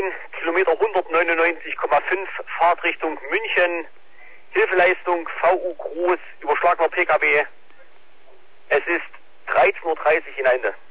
9, Kilometer 199,5, Fahrtrichtung München, Hilfeleistung VU Groß, überschlagener PKW. Es ist 13:30 Uhr in Ende.